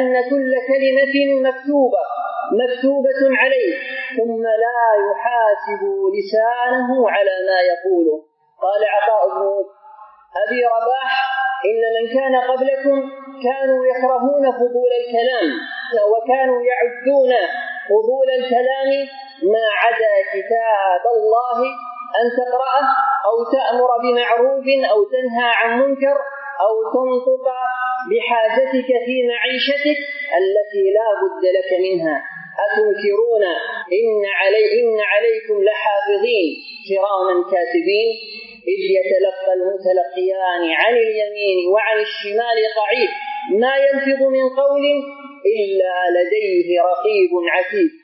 أن كل كلمة مكتوبة عليه، ثم لا يحاسب لسانه على ما يقوله. قال عطاء بن أبي رباح: إن من كان قبلكم كانوا يكرهون فضول الكلام، وكانوا يعدون فضول الكلام ما عدا كتاب الله أن تقرأه أو تأمر بمعروف أو تنهى عن منكر أو تنطق بحاجتك في معيشتك التي لا بد لك منها. أتنكرون إن عليكم لحافظين كراما كاتبين إذ يتلقى المتلقيان عن اليمين وعن الشمال قعيد ما يلفظ من قول إلا لديه رقيب عتيد.